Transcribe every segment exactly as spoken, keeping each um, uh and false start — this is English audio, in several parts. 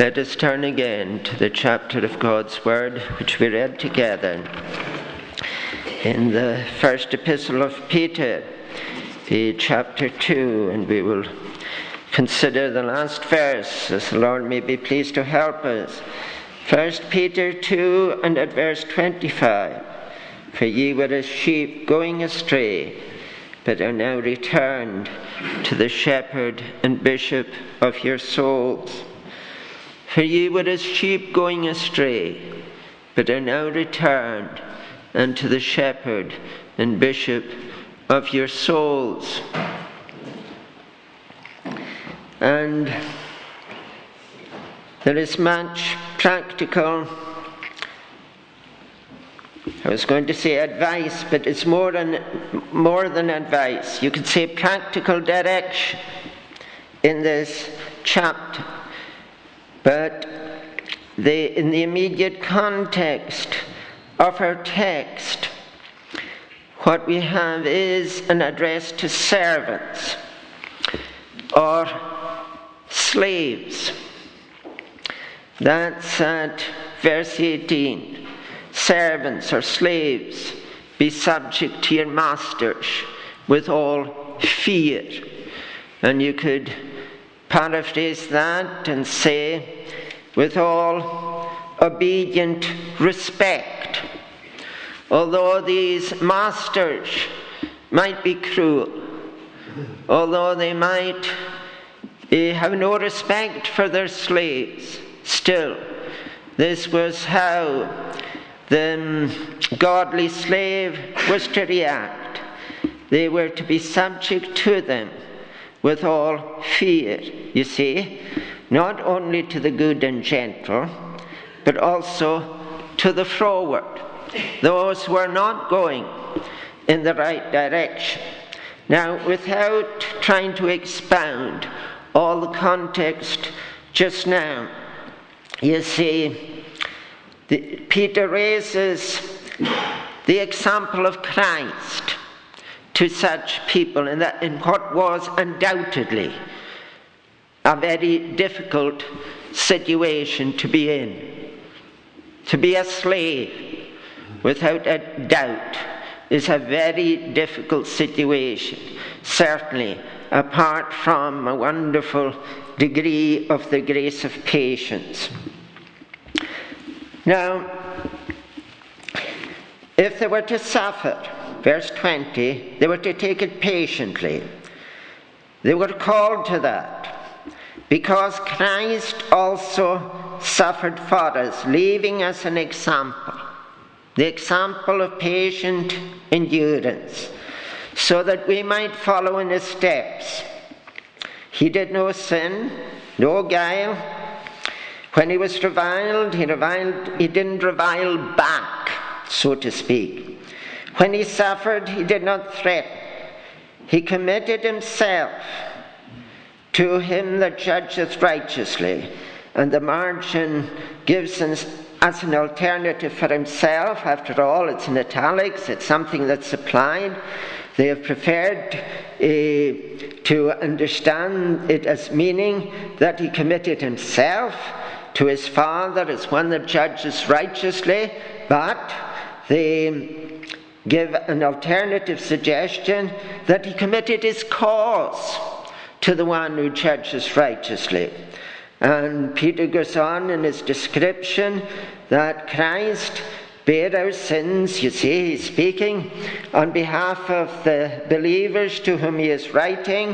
Let us turn again to the chapter of God's Word, which we read together in the first epistle of Peter, the chapter two, and we will consider the last verse, as the Lord may be pleased to help us. First Peter two, and at verse twenty-five. For ye were as sheep going astray, but are now returned to the shepherd and bishop of your souls. For ye were as sheep going astray, but are now returned unto the shepherd and bishop of your souls. And there is much practical, I was going to say advice, but it's more than, more than advice. You could say practical direction in this chapter. But the, in the immediate context of our text, what we have is an address to servants or slaves. That's at verse eighteen. Servants or slaves, be subject to your masters with all fear. And you could paraphrase that and say, with all obedient respect. Although these masters might be cruel, although they might eh, have no respect for their slaves, still, this was how the godly slave was to react. They were to be subject to them with all fear, you see, not only to the good and gentle, but also to the froward, those who are not going in the right direction. Now, without trying to expound all the context just now, you see, the, Peter raises the example of Christ to such people in, that, in what was undoubtedly a very difficult situation to be in. To be a slave, without a doubt, is a very difficult situation, certainly apart from a wonderful degree of the grace of patience. Now, if they were to suffer, verse twenty, they were to take it patiently. They were called to that because Christ also suffered for us, leaving us an example, the example of patient endurance, so that we might follow in his steps. He did no sin, no guile. When he was reviled, he reviled, he didn't revile back, so to speak. When he suffered, he did not threaten. He committed himself to him that judgeth righteously. And the margin gives us as an alternative for himself. After all, it's in italics, it's something that's supplied. They have preferred uh, to understand it as meaning that he committed himself to his Father as one that judges righteously, but they give an alternative suggestion that he committed his cause to the one who judges righteously. And Peter goes on in his description that Christ bare our sins. You see, he's speaking on behalf of the believers to whom he is writing.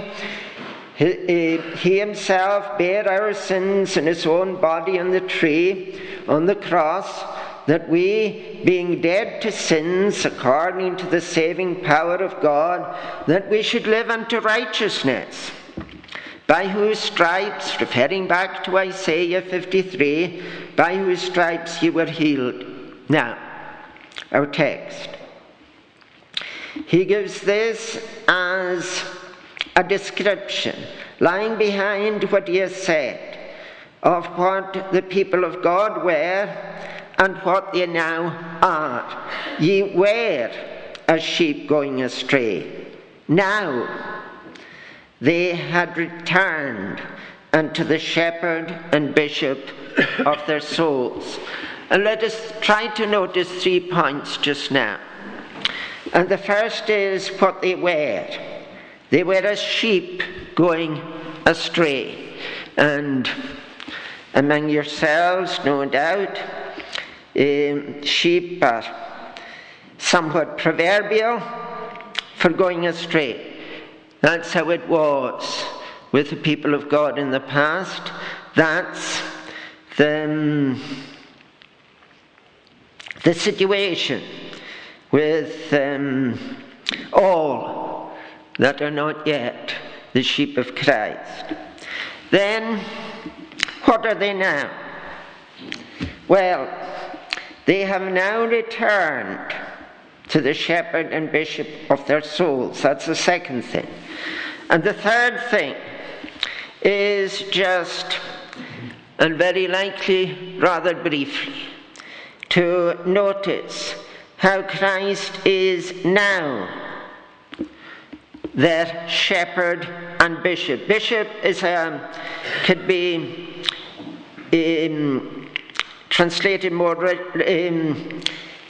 He, he himself bare our sins in his own body on the tree, on the cross, that we, being dead to sins according to the saving power of God, that we should live unto righteousness, by whose stripes, referring back to Isaiah fifty-three, by whose stripes you were healed. Now, our text. He gives this as a description, lying behind what he has said, of what the people of God were and what they now are. Ye were as sheep going astray. Now they had returned and to the shepherd and bishop of their souls. And let us try to notice three points just now. And the first is what they were. They were as sheep going astray. And among yourselves, no doubt, um, sheep are somewhat proverbial for going astray. That's how it was with the people of God in the past. That's the, um, the situation with um, all that are not yet the sheep of Christ. Then, what are they now? Well, they have now returned to the shepherd and bishop of their souls. That's the second thing. And the third thing is just, and very likely rather briefly, to notice how Christ is now their shepherd and bishop. Bishop is a, could be um, translated more um,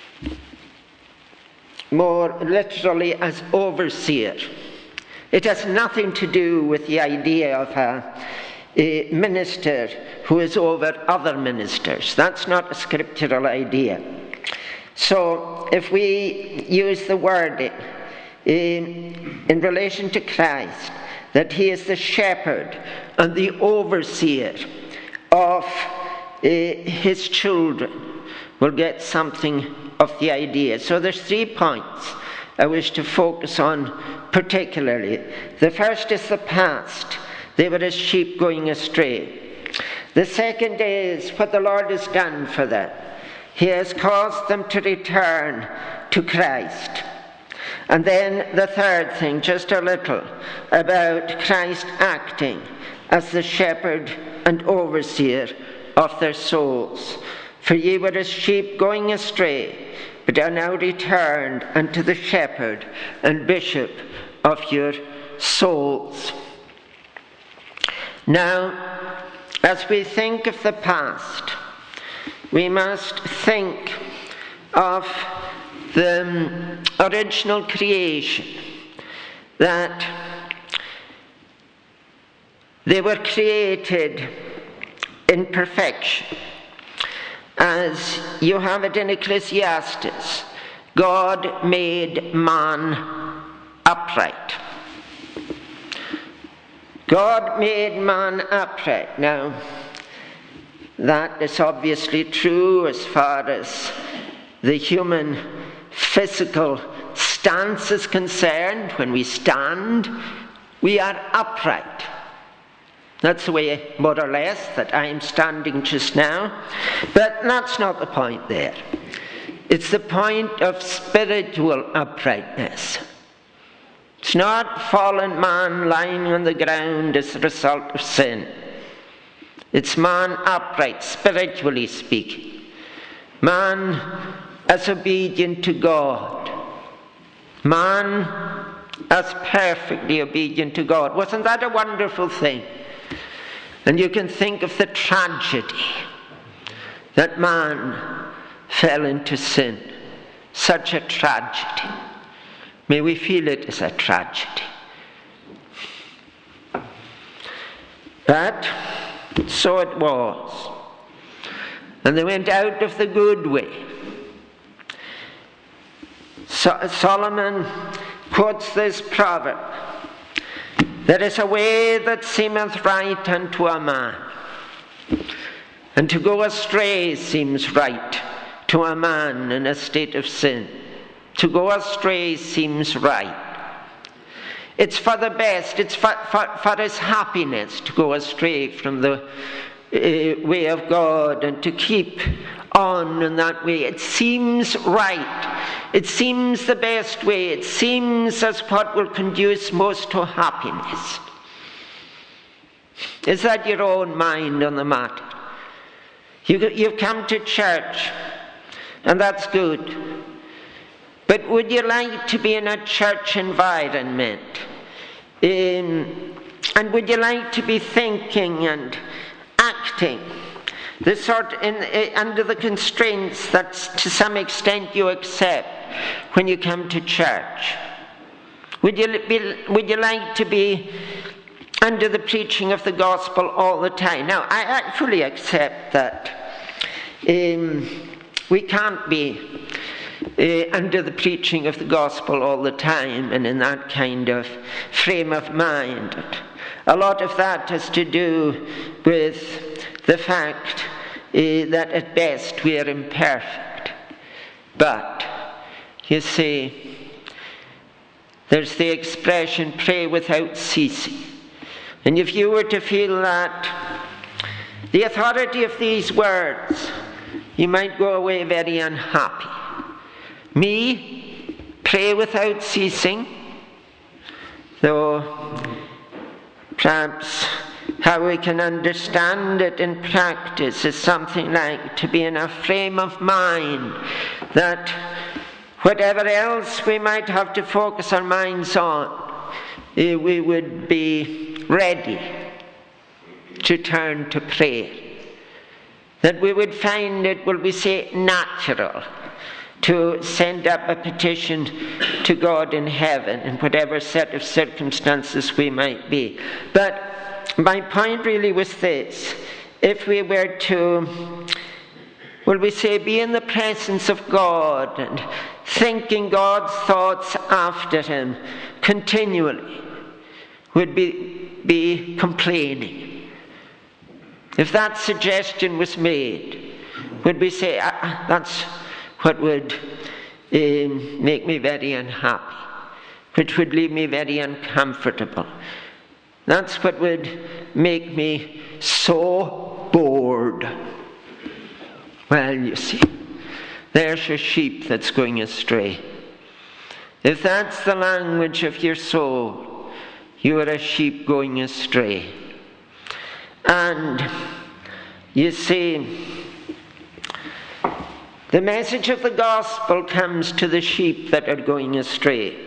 more literally as overseer. It has nothing to do with the idea of a, a minister who is over other ministers. That's not a scriptural idea. So if we use the wording in, in relation to Christ, that he is the shepherd and the overseer of uh, his children, we'll get something of the idea. So there's three points I wish to focus on particularly. The first is the past. They were as sheep going astray. The second is what the Lord has done for them. He has caused them to return to Christ. And then the third thing, just a little, about Christ acting as the shepherd and overseer of their souls. For ye were as sheep going astray, but are now returned unto the shepherd and bishop of your souls. Now, as we think of the past, we must think of the original creation, that they were created in perfection. As you have it in Ecclesiastes, God made man upright. God made man upright. Now, that is obviously true as far as the human physical stance is concerned. When we stand, we are upright. That's the way, more or less, that I am standing just now. But that's not the point there. It's the point of spiritual uprightness. It's not fallen man lying on the ground as a result of sin. It's man upright, spiritually speaking. Man as obedient to God. Man as perfectly obedient to God. Wasn't that a wonderful thing? And you can think of the tragedy that man fell into sin. Such a tragedy. May we feel it as a tragedy. But so it was. And they went out of the good way. So, Solomon quotes this proverb: there is a way that seemeth right unto a man, and to go astray seems right to a man in a state of sin. To go astray seems right. It's for the best, it's for, for, for his happiness to go astray from the uh, way of God and to keep on in that way. It seems right. It seems the best way. It seems as what will conduce most to happiness. Is that your own mind on the matter? You, you've come to church, and that's good. But would you like to be in a church environment in, and would you like to be thinking and acting the sort in, uh, under the constraints that to some extent you accept when you come to church? Would you, be, would you like to be under the preaching of the gospel all the time? Now, I, I fully accept that um, we can't be uh, under the preaching of the gospel all the time and in that kind of frame of mind. A lot of that has to do with the fact uh, that at best we are imperfect. But, you see, there's the expression, pray without ceasing. And if you were to feel that the authority of these words, you might go away very unhappy. Me, pray without ceasing, though perhaps how we can understand it in practice is something like to be in a frame of mind that whatever else we might have to focus our minds on, we would be ready to turn to prayer. That we would find it, will we say, natural to send up a petition to God in heaven in whatever set of circumstances we might be. But my point really was this: if we were to, will we say, be in the presence of God and thinking God's thoughts after him continually, would be, be complaining. If that suggestion was made, would we say, ah, that's what would um, make me very unhappy, which would leave me very uncomfortable. That's what would make me so bored. Well, you see, there's a sheep that's going astray. If that's the language of your soul, you are a sheep going astray. And you see, the message of the gospel comes to the sheep that are going astray.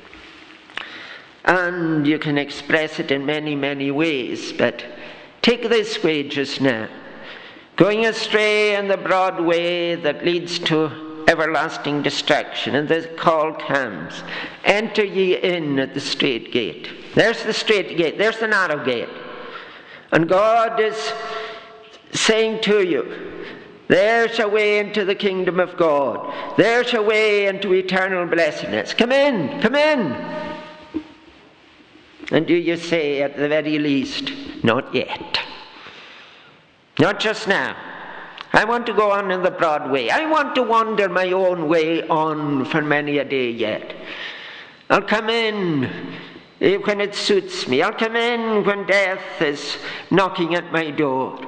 And you can express it in many, many ways, but take this way just now. Going astray in the broad way that leads to everlasting destruction, and the call comes, enter ye in at the strait gate. There's the strait gate, there's the narrow gate. And God is saying to you, there's a way into the kingdom of God. There's a way into eternal blessedness. Come in, come in. And do you say at the very least, not yet. Not just now. I want to go on in the broad way. I want to wander my own way on for many a day yet. I'll come in when it suits me. I'll come in when death is knocking at my door.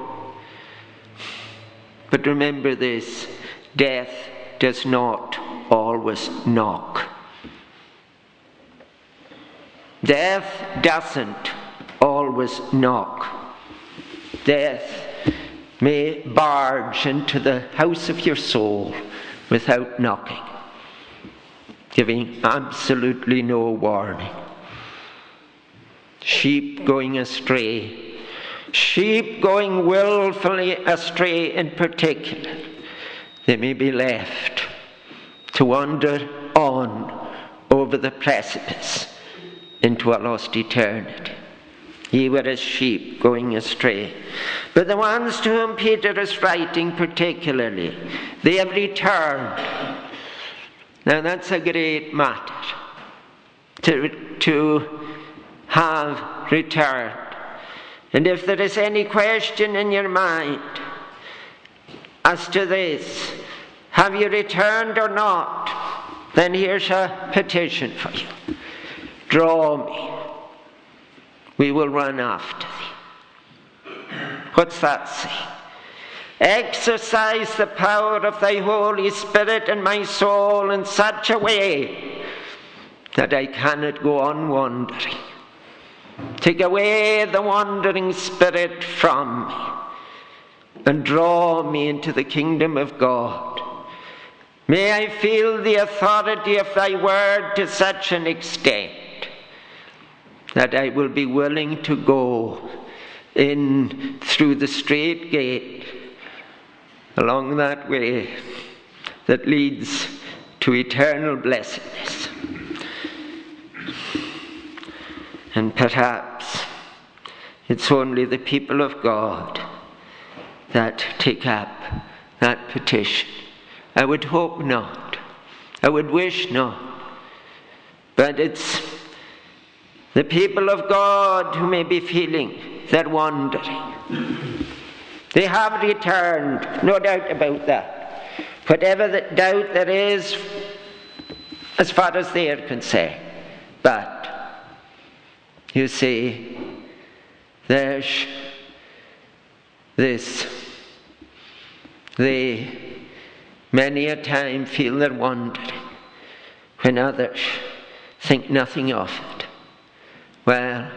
But remember this, death does not always knock. Death doesn't always knock. Death may barge into the house of your soul without knocking, giving absolutely no warning. Sheep going astray. Sheep going willfully astray in particular, they may be left to wander on over the precipice into a lost eternity. Ye were as sheep going astray. But the ones to whom Peter is writing particularly, they have returned. Now that's a great matter, to, to have returned. And if there is any question in your mind as to this, have you returned or not, then here's a petition for you. Draw me. We will run after thee. What's that say? Exercise the power of thy Holy Spirit in my soul in such a way that I cannot go on wandering. Take away the wandering spirit from me and draw me into the kingdom of God. May I feel the authority of thy word to such an extent that I will be willing to go in through the straight gate along that way that leads to eternal blessedness. And perhaps it's only the people of God that take up that petition. I would hope not. I would wish not. But it's the people of God who may be feeling that wandering. They have returned, no doubt about that. Whatever the doubt there is, as far as they are concerned. But, you see, there's this. They many a time feel they're wandering when others think nothing of it. Well,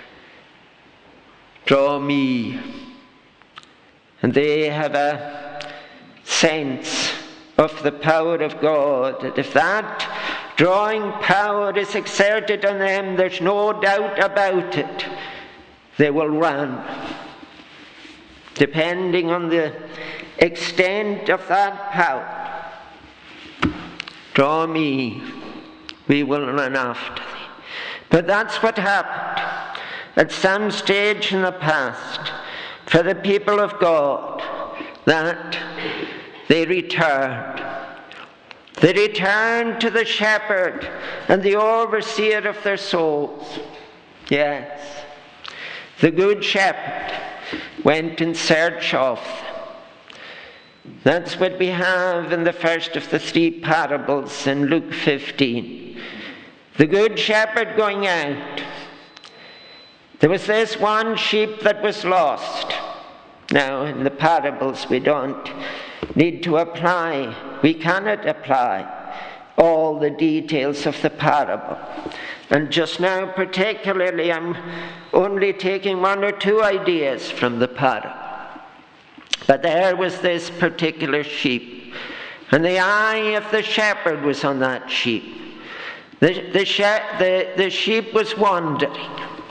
draw me. And they have a sense of the power of God, that if that drawing power is exerted on them, there's no doubt about it, they will run. Depending on the extent of that power. Draw me, we will run after thee. But that's what happened at some stage in the past for the people of God, that they returned. They returned to the shepherd and the overseer of their souls. Yes, the good shepherd went in search of them. That's what we have in the first of the three parables in Luke fifteen. The good shepherd going out. There was this one sheep that was lost. Now, in the parables we don't need to apply, we cannot apply all the details of the parable. And just now particularly I'm only taking one or two ideas from the parable. But there was this particular sheep, and the eye of the shepherd was on that sheep. The, the, she- the, the sheep was wandering.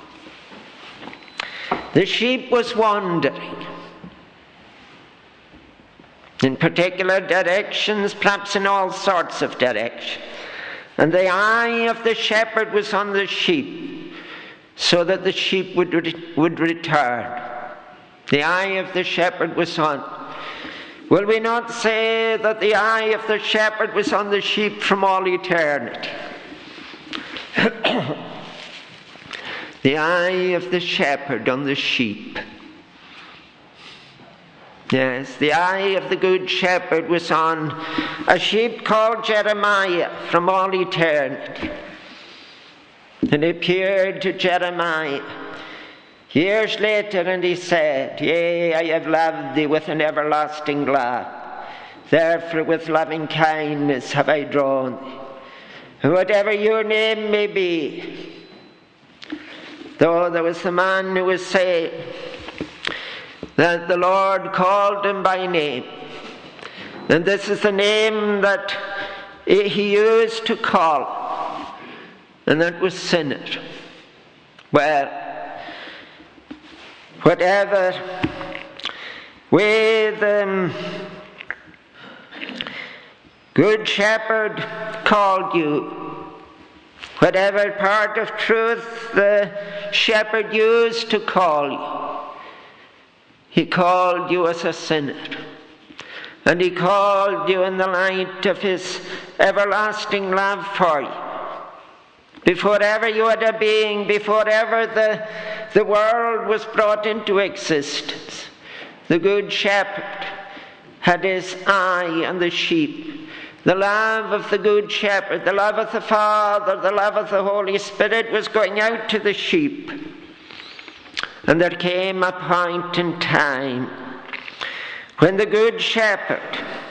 The sheep was wandering in particular directions, perhaps in all sorts of directions. And the eye of the shepherd was on the sheep, so that the sheep would, re- would return. The eye of the shepherd was on. Will we not say that the eye of the shepherd was on the sheep from all eternity? The eye of the shepherd on the sheep. Yes, the eye of the good shepherd was on a sheep called Jeremiah from all eternity. And he appeared to Jeremiah years later, and he said, Yea, I have loved thee with an everlasting love. Therefore with loving kindness have I drawn thee. And whatever your name may be, though there was the man who was saying that the Lord called him by name, and this is the name that he used to call, and that was sinner. Well, whatever way the good shepherd called you, whatever part of truth the shepherd used to call you, he called you as a sinner. And he called you in the light of his everlasting love for you. Before ever you had a being, before ever the, the world was brought into existence, the good shepherd had his eye on the sheep. The love of the good shepherd, the love of the Father, the love of the Holy Spirit was going out to the sheep. And there came a point in time when the good shepherd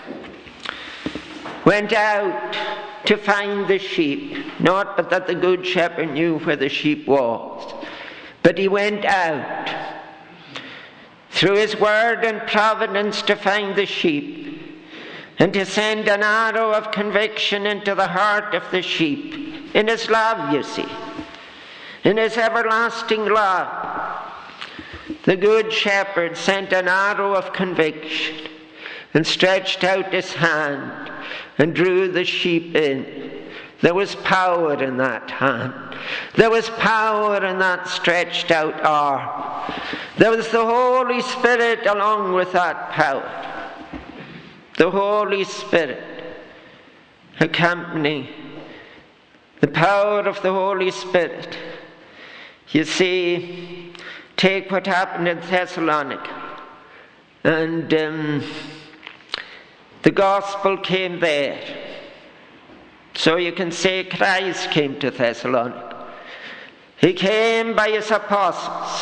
went out to find the sheep. Not but that the good shepherd knew where the sheep was, but he went out through his word and providence to find the sheep, and to send an arrow of conviction into the heart of the sheep, in his love, you see. In his everlasting love, the Good Shepherd sent an arrow of conviction and stretched out his hand and drew the sheep in. There was power in that hand. There was power in that stretched out arm. There was the Holy Spirit along with that power. The Holy Spirit accompanying the power of the Holy Spirit. You see, take what happened in Thessalonica, and um, the gospel came there. So you can say Christ came to Thessalonica. He came by his apostles.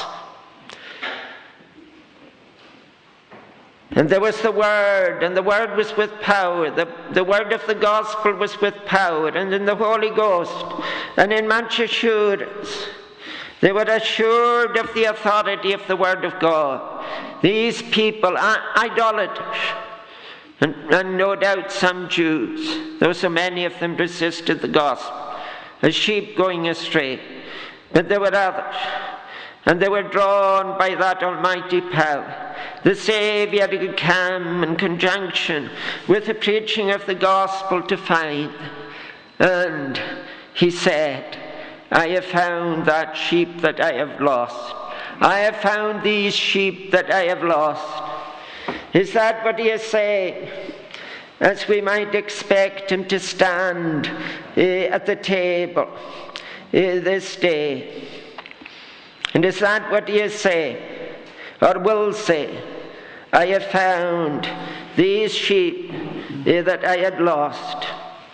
And there was the Word, and the Word was with power. The, the Word of the gospel was with power, and in the Holy Ghost, and in much assurance. They were assured of the authority of the Word of God. These people are idolaters, and, and no doubt some Jews, though so many of them resisted the gospel, as sheep going astray. But there were others, and they were drawn by that almighty power. The Saviour had come in conjunction with the preaching of the gospel to find them. And he said, I have found that sheep that I have lost. I have found these sheep that I have lost. Is that what he is saying? As we might expect him to stand uh, at the table uh, this day. And is that what he is saying? Or will say, I have found these sheep uh, that I had lost.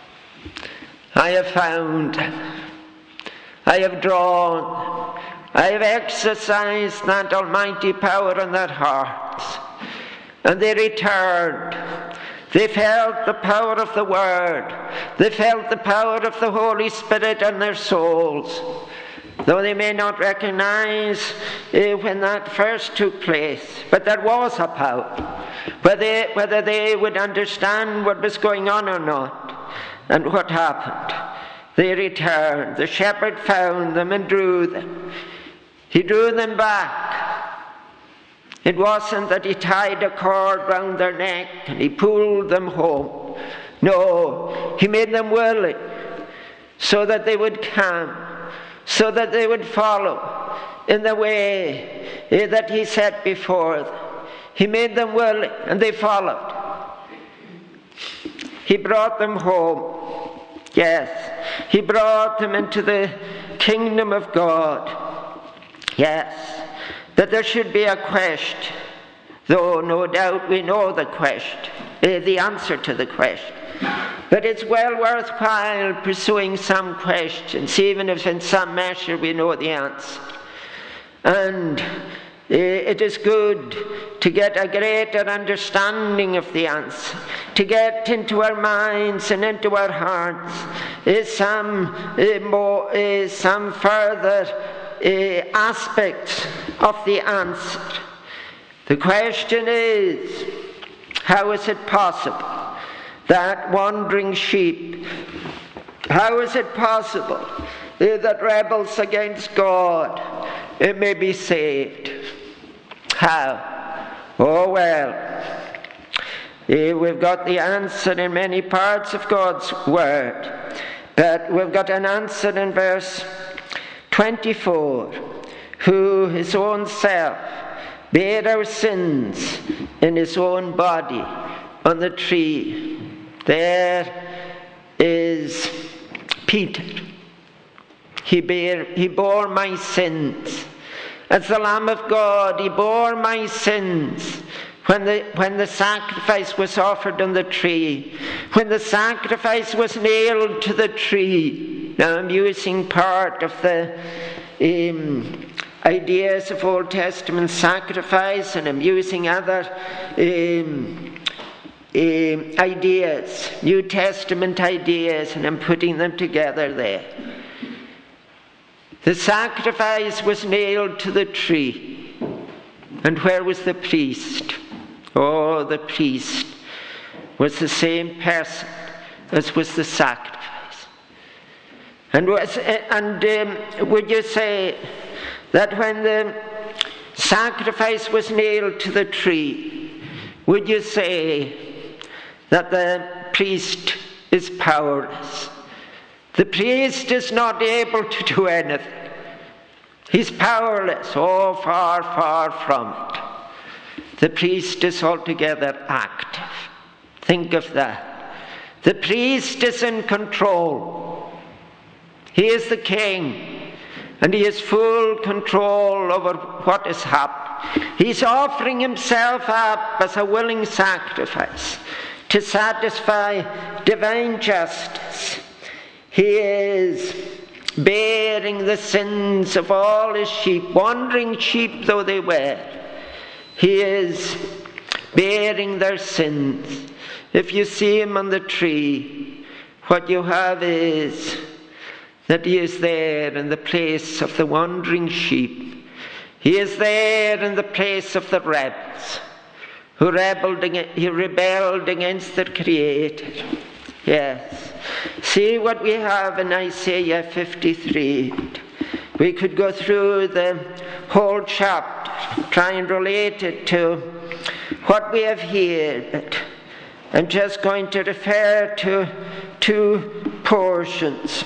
I have found, I have drawn, I have exercised that almighty power in their hearts. And they returned. They felt the power of the Word. They felt the power of the Holy Spirit in their souls. Though they may not recognize uh, when that first took place, but there was a power. Whether they, whether they would understand what was going on or not, and what happened. They returned. The shepherd found them and drew them. He drew them back. It wasn't that he tied a cord round their neck and he pulled them home. No, he made them willing so that they would come, so that they would follow in the way that he set before them. He made them willing, and they followed. He brought them home. Yes, he brought them into the kingdom of God. Yes, that there should be a question, though no doubt we know the question, the answer to the question. But it's well worthwhile pursuing some questions, even if in some measure we know the answer. And it is good to get a greater understanding of the answer, to get into our minds and into our hearts is some uh, more, uh, some further uh, aspects of the answer. The question is, how is it possible that wandering sheep, how is it possible uh, that rebels against God it may be saved? How? Oh well, uh, we've got the answer in many parts of God's Word, but we've got an answer in verse twenty-four, who his own self bare our sins in his own body on the tree. There is Peter. He, bare, he bore my sins. As the Lamb of God, he bore my sins when the, when the sacrifice was offered on the tree, when the sacrifice was nailed to the tree. Now I'm using part of the um, ideas of Old Testament sacrifice, and I'm using other um, um, ideas, New Testament ideas, and I'm putting them together there. The sacrifice was nailed to the tree. And where was the priest? Oh, the priest was the same person as was the sacrifice. And, was, and um, would you say that when the sacrifice was nailed to the tree, would you say that the priest is powerless? The priest is not able to do anything. He's powerless. Oh, far, far from it. The priest is altogether active. Think of that. The priest is in control. He is the king, and he has full control over what is happening. He's offering himself up as a willing sacrifice to satisfy divine justice. He is bearing the sins of all his sheep, wandering sheep though they were. He is bearing their sins. If you see him on the tree, what you have is that he is there in the place of the wandering sheep. He is there in the place of the rebels who rebelled against, he rebelled against their Creator. Yes. See what we have in Isaiah fifty-three. We could go through the whole chapter, try and relate it to what we have here, but I'm just going to refer to two portions.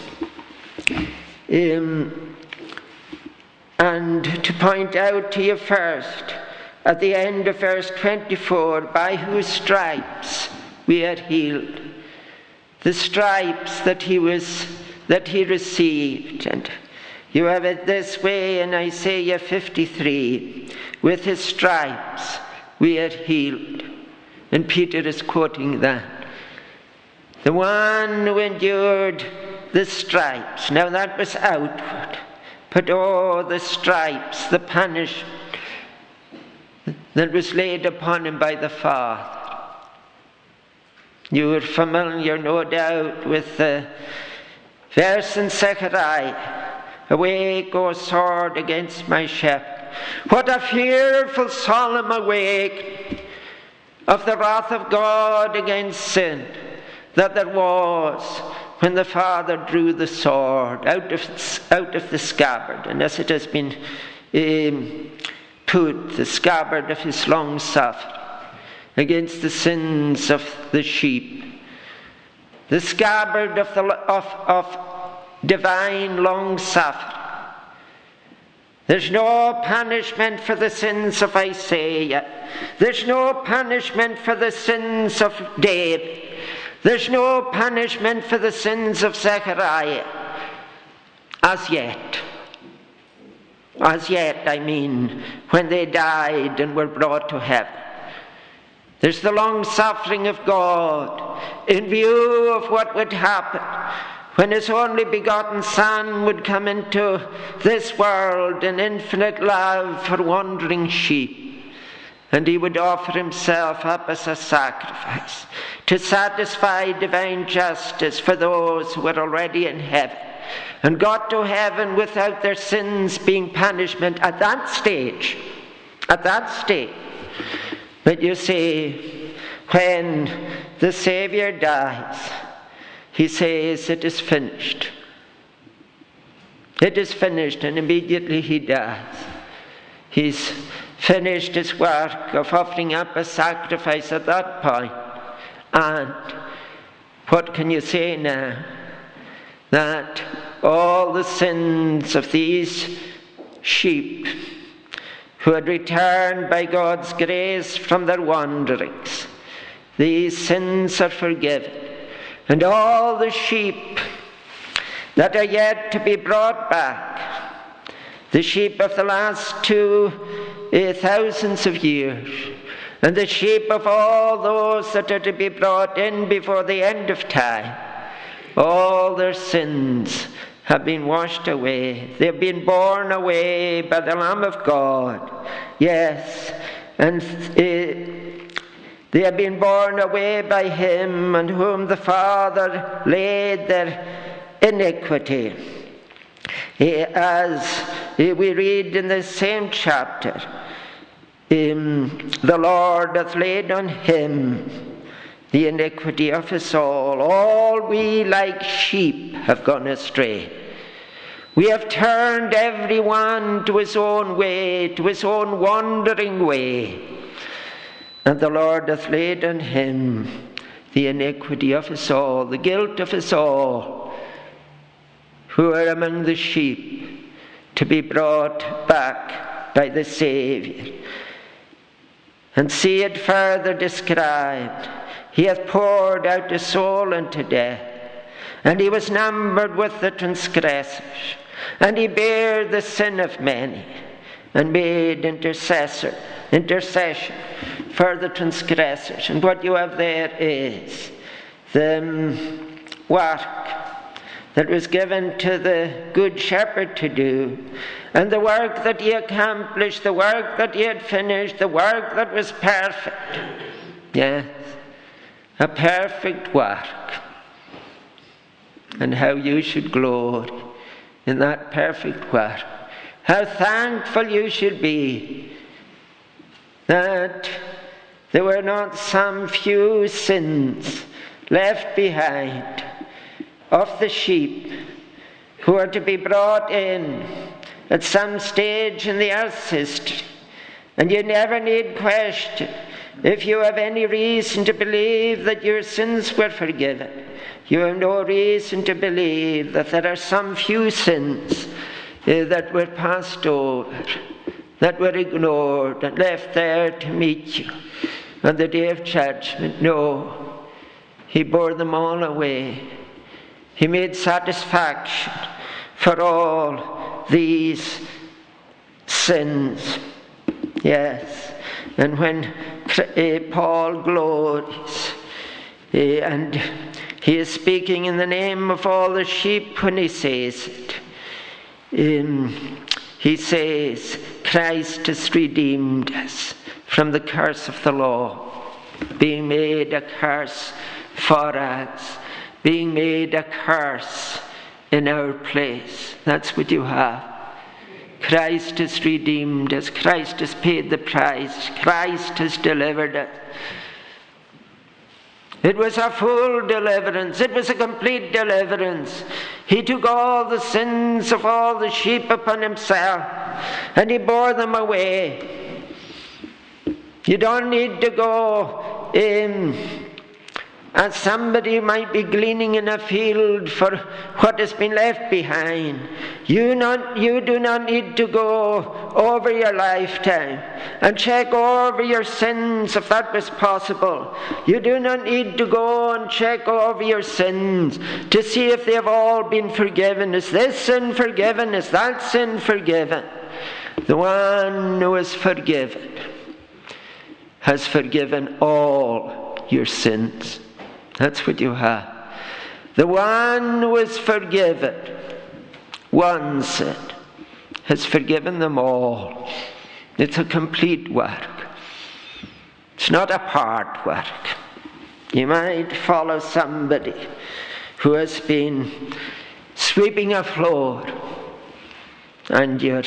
Um, and to point out to you first, at the end of verse twenty-four, by whose stripes we are healed. The stripes that he was, that he received. And you have it this way in Isaiah fifty-three, with his stripes we are healed. And Peter is quoting that. The one who endured the stripes. Now that was outward. But oh, the stripes, the punishment that was laid upon him by the Father. You are familiar, no doubt, with the verse in Zechariah. Awake, O sword, against my shepherd. What a fearful, solemn awakening of the wrath of God against sin that there was when the Father drew the sword out of, out of the scabbard, and as it has been um, put, the scabbard of his long suffering against the sins of the sheep. The scabbard of, the, of, of divine long suffering. There's no punishment for the sins of Isaiah. There's no punishment for the sins of David. There's no punishment for the sins of Zechariah. As yet. As yet, I mean, when they died and were brought to heaven. There's the long suffering of God in view of what would happen when his only begotten Son would come into this world in infinite love for wandering sheep. And he would offer himself up as a sacrifice to satisfy divine justice for those who were already in heaven and got to heaven without their sins being punishment at that stage. At that stage. But you see, when the Saviour dies, he says, it is finished. It is finished, and immediately he dies. He's finished his work of offering up a sacrifice at that point. And what can you say now? That all the sins of these sheep who had returned by God's grace from their wanderings, these sins are forgiven. And all the sheep that are yet to be brought back, the sheep of the last two uh, thousands of years, and the sheep of all those that are to be brought in before the end of time, all their sins have been washed away. They've been borne away by the Lamb of God. Yes, and uh, they have been borne away by him on whom the Father laid their iniquity. As we read in the same chapter, um, the Lord hath laid on him the iniquity of us all. All we like sheep have gone astray. We have turned every one to his own way, to his own wandering way. And the Lord hath laid on him the iniquity of us all, the guilt of us all, who are among the sheep, to be brought back by the Saviour. And see it further described. He hath poured out his soul unto death, and he was numbered with the transgressors, and he bare the sin of many, and made intercessor, intercession for the transgressors. And what you have there is the work that was given to the Good Shepherd to do, and the work that he accomplished, the work that he had finished, the work that was perfect. Yes, a perfect work. And how you should glory in that perfect work. How thankful you should be that there were not some few sins left behind of the sheep who are to be brought in at some stage in the earth's history. And you never need question, if you have any reason to believe that your sins were forgiven, you have no reason to believe that there are some few sins uh, that were passed over, that were ignored and left there to meet you on the day of judgment. No, he bore them all away. He made satisfaction for all these sins. Yes, and when uh, Paul glories, uh, and he is speaking in the name of all the sheep when he says it. Um, he says, Christ has redeemed us from the curse of the law, being made a curse for us, being made a curse in our place. That's what you have. Christ has redeemed us. Christ has paid the price. Christ has delivered us. It was a full deliverance. It was a complete deliverance. He took all the sins of all the sheep upon himself, and he bore them away. You don't need to go in and somebody might be gleaning in a field for what has been left behind. You, not, you do not need to go over your lifetime and check over your sins if that was possible. You do not need to go and check over your sins to see if they have all been forgiven. Is this sin forgiven? Is that sin forgiven? The one who is forgiven has forgiven all your sins. That's what you have. The one who is forgiven one sin has forgiven them all. It's a complete work. It's not a part work. You might follow somebody who has been sweeping a floor and you're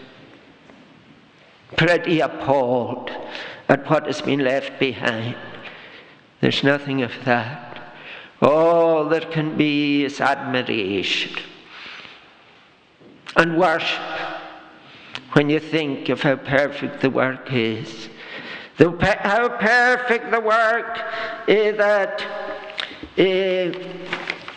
pretty appalled at what has been left behind. There's nothing of that. All there can be is admiration and worship when you think of how perfect the work is. The, how perfect the work is that uh,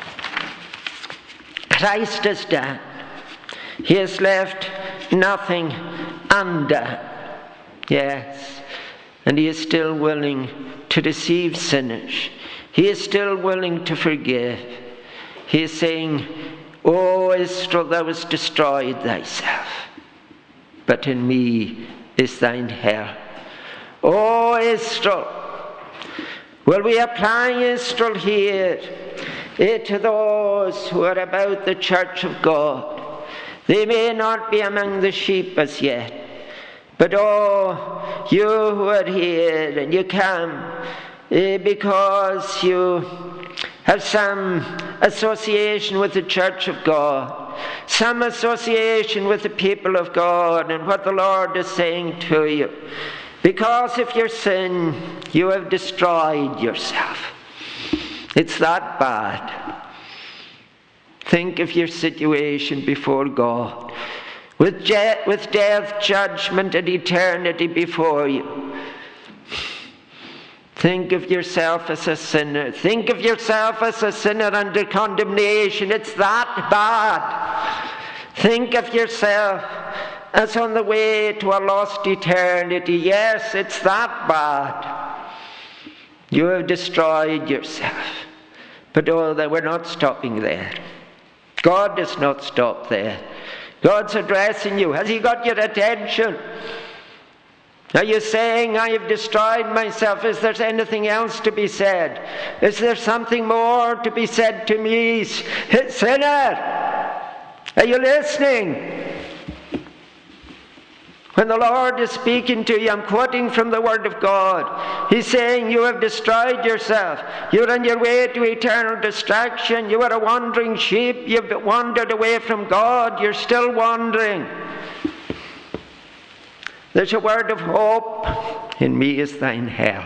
Christ has done. He has left nothing undone. Yes. And he is still willing to receive sinners. He is still willing to forgive. He is saying, O Israel, thou hast destroyed thyself, but in me is thine help. O Israel, will we apply Israel here to those who are about the church of God? They may not be among the sheep as yet, but oh, you who are here and you come eh, because you have some association with the church of God, some association with the people of God and what the Lord is saying to you. Because of your sin, you have destroyed yourself. It's that bad. Think of your situation before God. With, je- with death, judgment, and eternity before you. Think of yourself as a sinner. Think of yourself as a sinner under condemnation. It's that bad. Think of yourself as on the way to a lost eternity. Yes, it's that bad. You have destroyed yourself. But oh, we're not stopping there. God does not stop there. God's addressing you. Has He got your attention? Are you saying, I have destroyed myself? Is there anything else to be said? Is there something more to be said to me? Sinner, are you listening? When the Lord is speaking to you, I'm quoting from the Word of God. He's saying, you have destroyed yourself. You're on your way to eternal destruction. You are a wandering sheep. You've wandered away from God. You're still wandering. There's a word of hope. In me is thine help.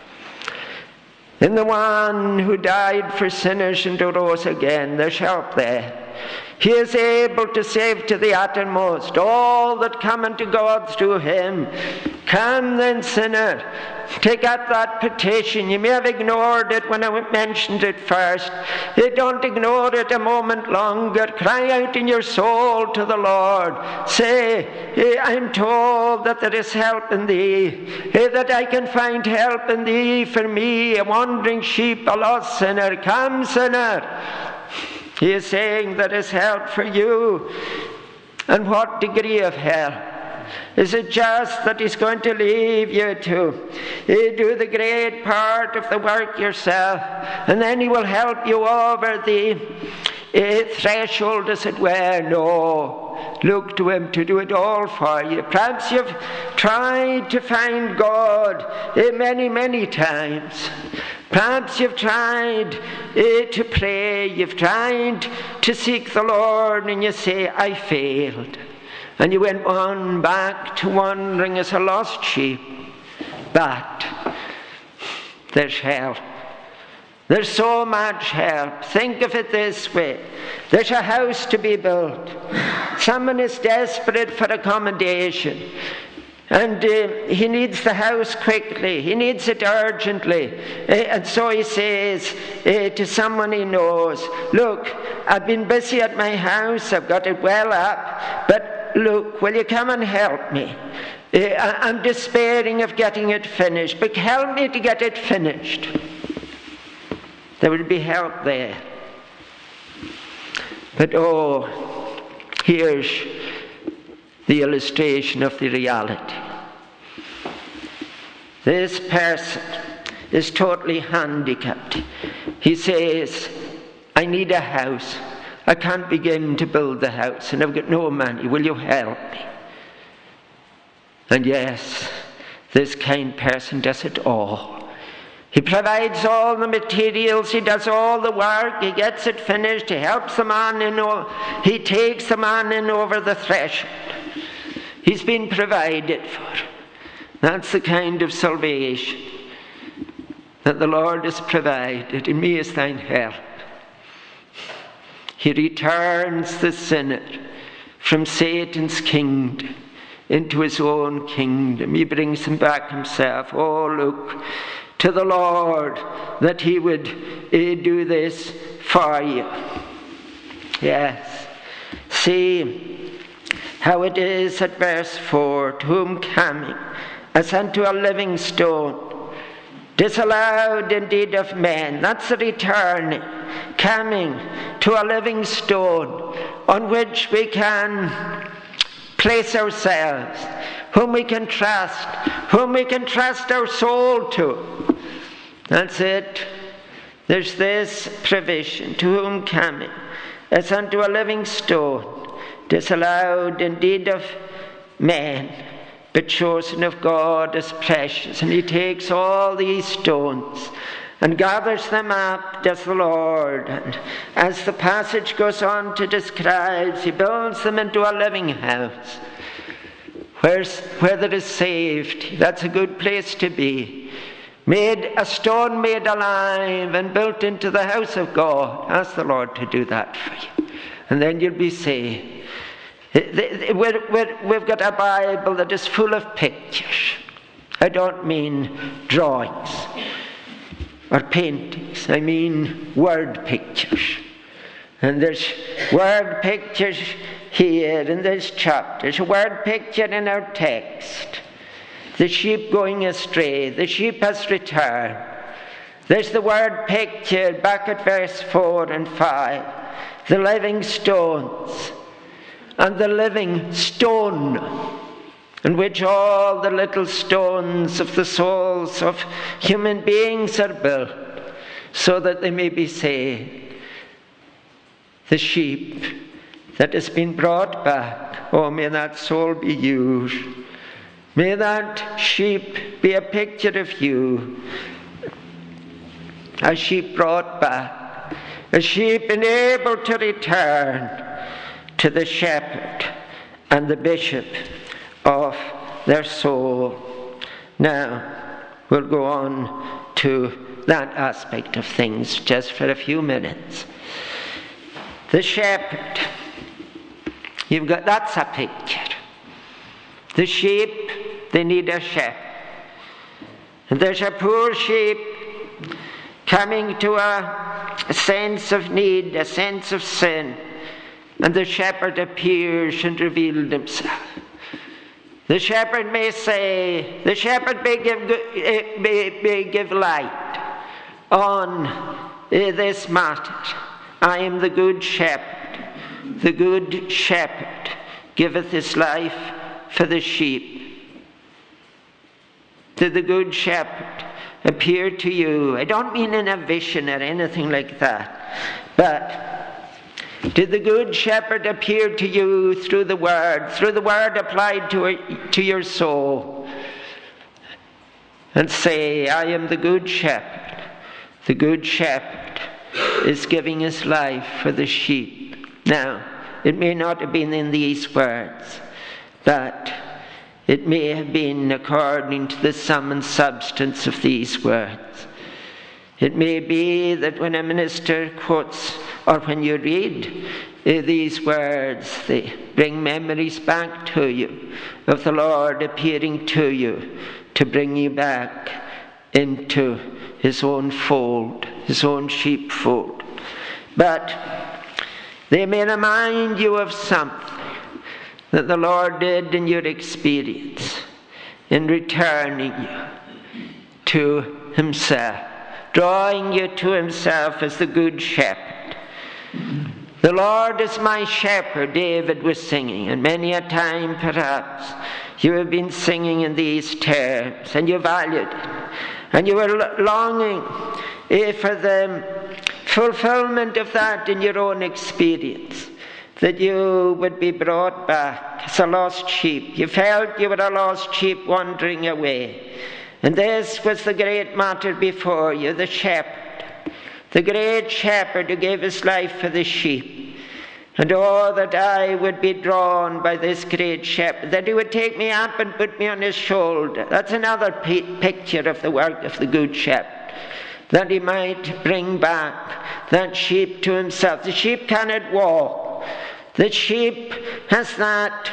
In the one who died for sinners and arose again, there's help there. He is able to save to the uttermost all that come unto God through him. Come then, sinner, take up that petition. You may have ignored it when I mentioned it first. Don't ignore it a moment longer. Cry out in your soul to the Lord. Say, I'm told that there is help in thee, that I can find help in thee for me, a wandering sheep, a lost sinner. Come, sinner. He is saying there is help for you. And what degree of help? Is it just that he's going to leave you to do the great part of the work yourself, and then he will help you over the uh, threshold, as it were? No. Look to him to do it all for you. Perhaps you've tried to find God uh, many, many times. Perhaps you've tried uh, to pray, you've tried to seek the Lord, and you say, I failed. And you went on back to wandering as a lost sheep. But there's help. There's so much help. Think of it this way. There's a house to be built. Someone is desperate for accommodation. And uh, he needs the house quickly. He needs it urgently. Uh, and so he says uh, to someone he knows, look, I've been busy at my house. I've got it well up. But look, will you come and help me? Uh, I'm despairing of getting it finished. But help me to get it finished. There will be help there. But oh, here's the illustration of the reality. This person is totally handicapped. He says, I need a house. I can't begin to build the house, and I've got no money. Will you help me? And yes, this kind person does it all. He provides all the materials, he does all the work, he gets it finished, he helps the man in, he takes the man in over the threshold. He's been provided for. That's the kind of salvation that the Lord has provided. In me is thine help. He returns the sinner from Satan's kingdom into his own kingdom. He brings him back himself. Oh, look to the Lord that he would uh, do this for you. Yes. See how it is at verse four, to whom coming as unto a living stone, disallowed indeed of men. That's the return, coming to a living stone on which we can place ourselves, whom we can trust, whom we can trust our soul to. That's it. There's this provision, to whom coming as unto a living stone, disallowed indeed of men, but chosen of God as precious. And he takes all these stones and gathers them up, does the Lord. And as the passage goes on to describe, he builds them into a living house, Where's, where there is saved, that's a good place to be. Made a stone made alive and built into the house of God. Ask the Lord to do that for you. And then you'll be saved. We're, we're, we've got a Bible that is full of pictures. I don't mean drawings or paintings. I mean word pictures. And there's word pictures here, and there's chapters. A word picture in our text. The sheep going astray. The sheep has returned. There's the word picture back at verse four and five. The living stones. And the living stone, in which all the little stones of the souls of human beings are built, so that they may be saved. The sheep that has been brought back, oh, may that soul be used. May that sheep be a picture of you. A sheep brought back, a sheep enabled to return to the shepherd and the bishop of their soul. Now, we'll go on to that aspect of things just for a few minutes. The shepherd, you've got, that's a picture. The sheep, they need a shepherd. And there's a poor sheep coming to a, a sense of need, a sense of sin. And the shepherd appears and revealed himself. The shepherd may say, the shepherd may give, may, may give light on this matter. I am the good shepherd. The good shepherd giveth his life for the sheep. Did the good shepherd appear to you? I don't mean in a vision or anything like that, but did the good shepherd appear to you through the word, through the word applied to, it, to your soul, and say, I am the good shepherd. The good shepherd is giving his life for the sheep. Now, it may not have been in these words, but it may have been according to the sum and substance of these words. It may be that when a minister quotes, or when you read uh, these words, they bring memories back to you of the Lord appearing to you to bring you back into his own fold, his own sheepfold. But they may remind you of something that the Lord did in your experience in returning you to himself, drawing you to himself as the good shepherd. The Lord is my shepherd, David was singing, and many a time perhaps you have been singing in these terms, and you valued it, and you were longing for the fulfillment of that in your own experience, that you would be brought back as a lost sheep. You felt you were a lost sheep wandering away, and this was the great matter before you, the shepherd. The great shepherd who gave his life for the sheep. And oh, that I would be drawn by this great shepherd, that he would take me up and put me on his shoulder. That's another p- picture of the work of the good shepherd. That he might bring back that sheep to himself. The sheep cannot walk. The sheep has that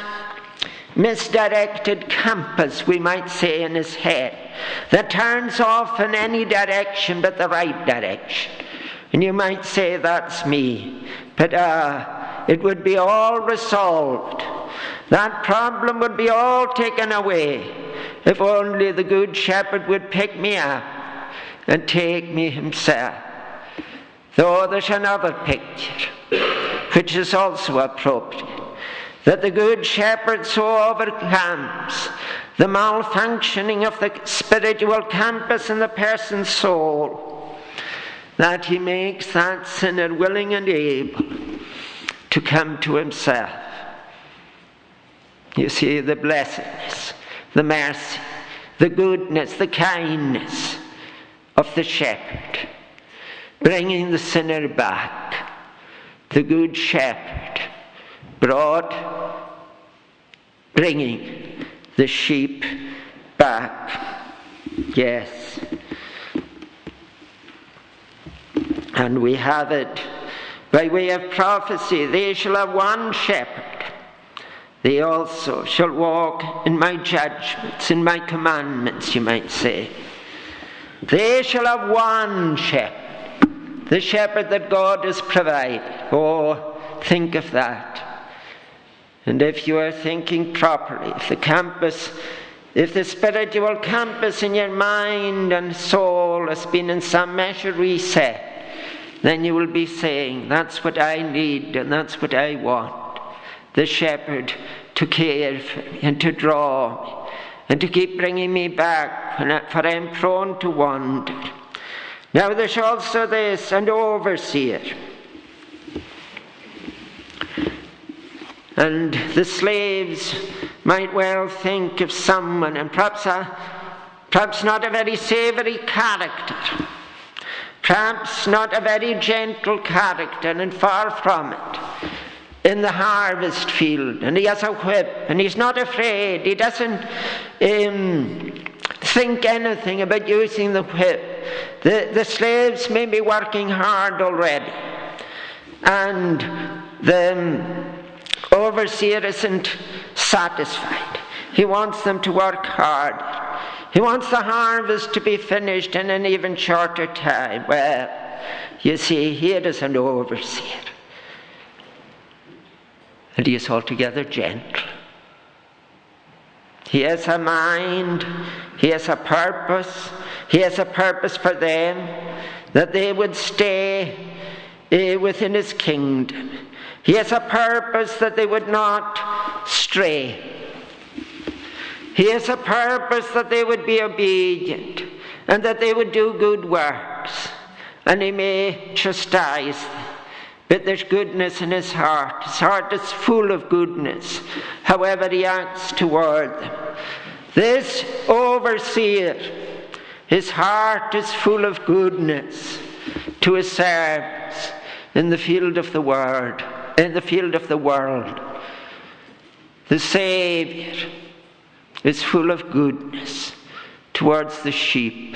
misdirected compass, we might say, in his head, that turns off in any direction but the right direction. And you might say, that's me. But uh, it would be all resolved. That problem would be all taken away if only the good shepherd would pick me up and take me himself. Though there's another picture, which is also appropriate, that the good shepherd so overcomes the malfunctioning of the spiritual compass in the person's soul, that he makes that sinner willing and able to come to himself. You see the blessedness, the mercy, the goodness, the kindness of the shepherd, bringing the sinner back. The good shepherd brought, bringing the sheep back. Yes. And we have it by way of prophecy. They shall have one shepherd. They also shall walk in my judgments, in my commandments, you might say. They shall have one shepherd, the shepherd that God has provided. Oh, think of that. And if you are thinking properly, if the campus, if the spiritual campus in your mind and soul has been in some measure reset, then you will be saying, that's what I need and that's what I want. The shepherd to care for me and to draw me and to keep bringing me back, for I am prone to wander. Now there's also this, an overseer. And the slaves might well think of someone, and perhaps, a, perhaps not a very savoury character, perhaps not a very gentle character, and far from it, in the harvest field, and he has a whip, and he's not afraid. He doesn't um, think anything about using the whip. The, the slaves may be working hard already, and the overseer isn't satisfied. He wants them to work harder. He wants the harvest to be finished in an even shorter time. Well, you see, here is an overseer. And he is altogether gentle. He has a mind, he has a purpose, he has a purpose for them, that they would stay uh, within his kingdom. He has a purpose that they would not stray. He has a purpose that they would be obedient and that they would do good works. And he may chastise them. But there's goodness in his heart. His heart is full of goodness, however he acts toward them. This overseer, his heart is full of goodness to his servants in the field of the word, in the field of the world. The Saviour is full of goodness towards the sheep.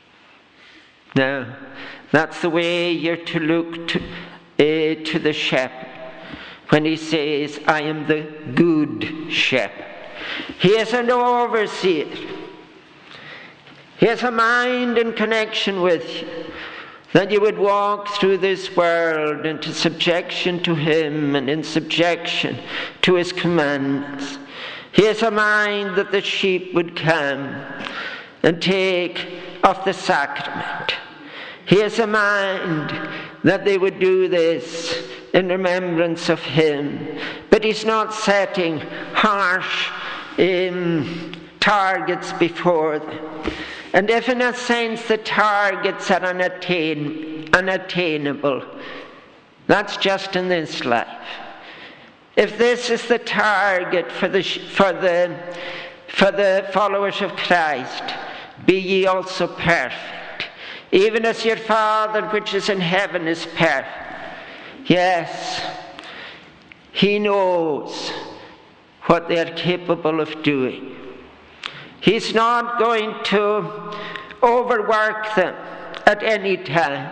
Now, that's the way you're to look to Uh, to the shepherd when he says, I am the good shepherd. He is an overseer. He has a mind in connection with you, that you would walk through this world into subjection to him and in subjection to his commandments. He has a mind that the sheep would come and take of the sacrament. He has a mind that they would do this in remembrance of him. But he's not setting harsh um, targets before them. And if in a sense the targets are unattain, unattainable, that's just in this life. If this is the target for the, for the, for the followers of Christ, be ye also perfect, even as your Father which is in heaven is perfect. Yes, he knows what they are capable of doing. He's not going to overwork them at any time.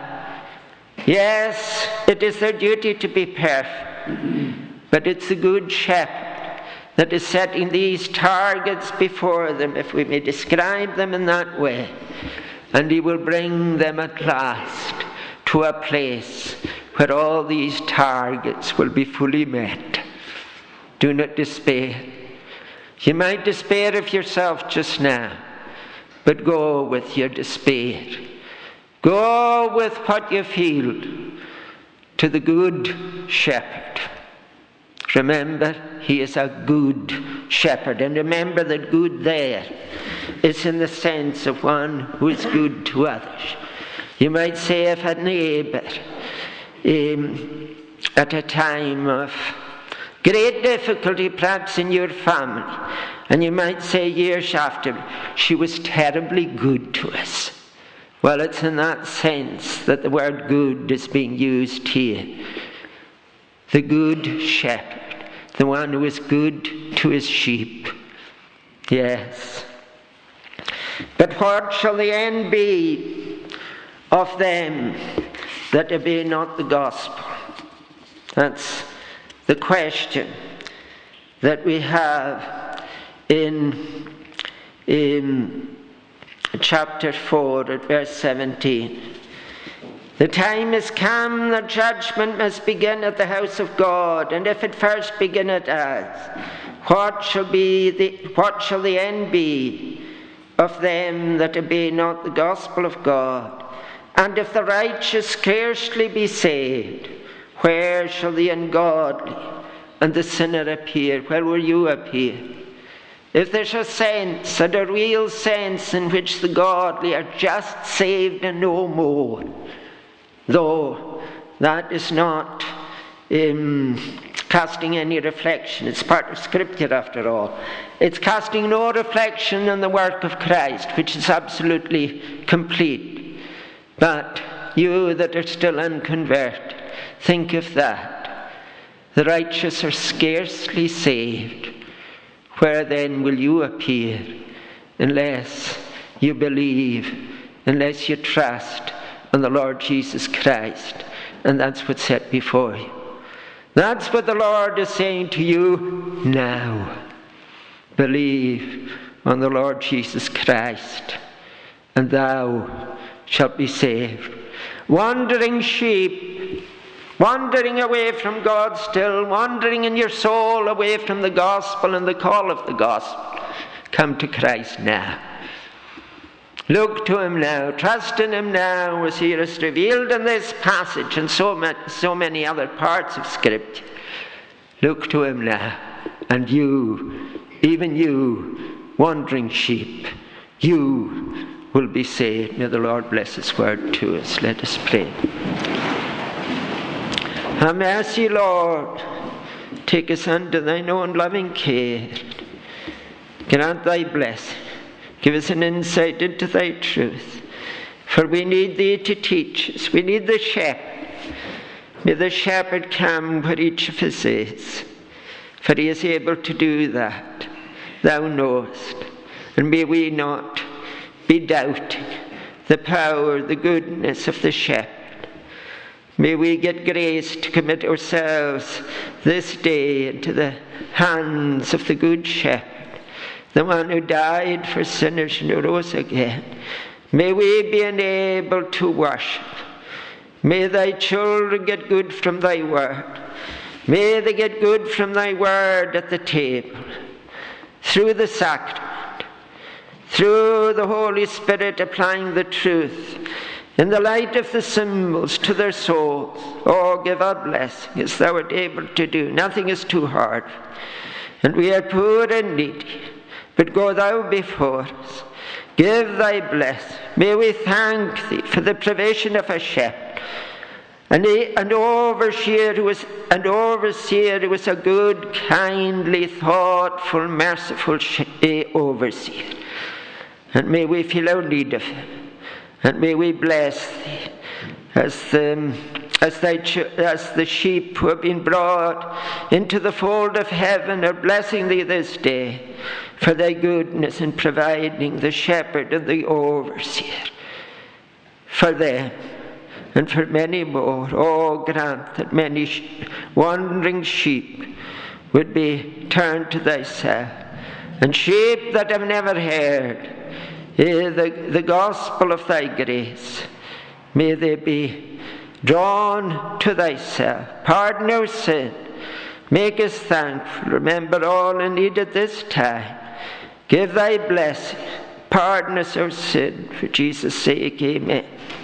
Yes, it is their duty to be perfect, but it's the good shepherd that is setting these targets before them, if we may describe them in that way. And he will bring them at last to a place where all these targets will be fully met. Do not despair. You might despair of yourself just now, but go with your despair. Go with what you feel to the good shepherd. Remember, he is a good shepherd. And remember that good there is in the sense of one who is good to others. You might say, if a neighbour um, at a time of great difficulty perhaps in your family, and you might say years after, she was terribly good to us. Well, it's in that sense that the word good is being used here. The good shepherd, the one who is good to his sheep. Yes. But what shall the end be of them that obey not the gospel? That's the question that we have in, in chapter four at verse seventeen. The time is come that judgment must begin at the house of God, and if it first begin at us, what shall be the what shall the end be of them that obey not the gospel of God? And if the righteous scarcely be saved, where shall the ungodly and the sinner appear? Where will you appear? If there's a sense, and a real sense, in which the godly are just saved and no more, though that is not um, casting any reflection. It's part of Scripture after all. It's casting no reflection on the work of Christ, which is absolutely complete. But you that are still unconverted, think of that. The righteous are scarcely saved. Where then will you appear unless you believe, unless you trust on the Lord Jesus Christ? And that's what's set before you. That's what the Lord is saying to you now. Believe on the Lord Jesus Christ, and thou shalt be saved. Wandering sheep, wandering away from God still, wandering in your soul away from the gospel and the call of the gospel, come to Christ now. Look to him now, trust in him now, as he is revealed in this passage and so many, so many other parts of Scripture. Look to him now, and you, even you, wandering sheep, you will be saved. May the Lord bless his word to us. Let us pray. Have mercy, Lord. Take us under thine own loving care. Grant thy blessing. Give us an insight into thy truth. For we need thee to teach us. We need the shepherd. May the shepherd come where each of us is. For he is able to do that. Thou knowest. And may we not be doubting the power, the goodness of the shepherd. May we get grace to commit ourselves this day into the hands of the good shepherd, the one who died for sinners and who rose again. May we be enabled to worship. May thy children get good from thy word. May they get good from thy word at the table, through the sacrament, through the Holy Spirit applying the truth in the light of the symbols to their souls. Oh, give our blessing as thou art able to do. Nothing is too hard. And we are poor and needy. But go thou before us. Give thy blessing. May we thank thee for the provision of a shepherd, and an overseer who was an overseer who was a good, kindly, thoughtful, merciful overseer. And may we feel our need of him. And may we bless thee as the, as, thy, as the sheep who have been brought into the fold of heaven are blessing thee this day for thy goodness in providing the shepherd and the overseer for them and for many more. Oh, grant that many wandering sheep would be turned to thyself, and sheep that have never heard eh, the, the gospel of thy grace, may they be drawn to thyself. Pardon our sin. Make us thankful. Remember all in need at this time. Give thy blessing. Pardon us our sin. For Jesus' sake, amen.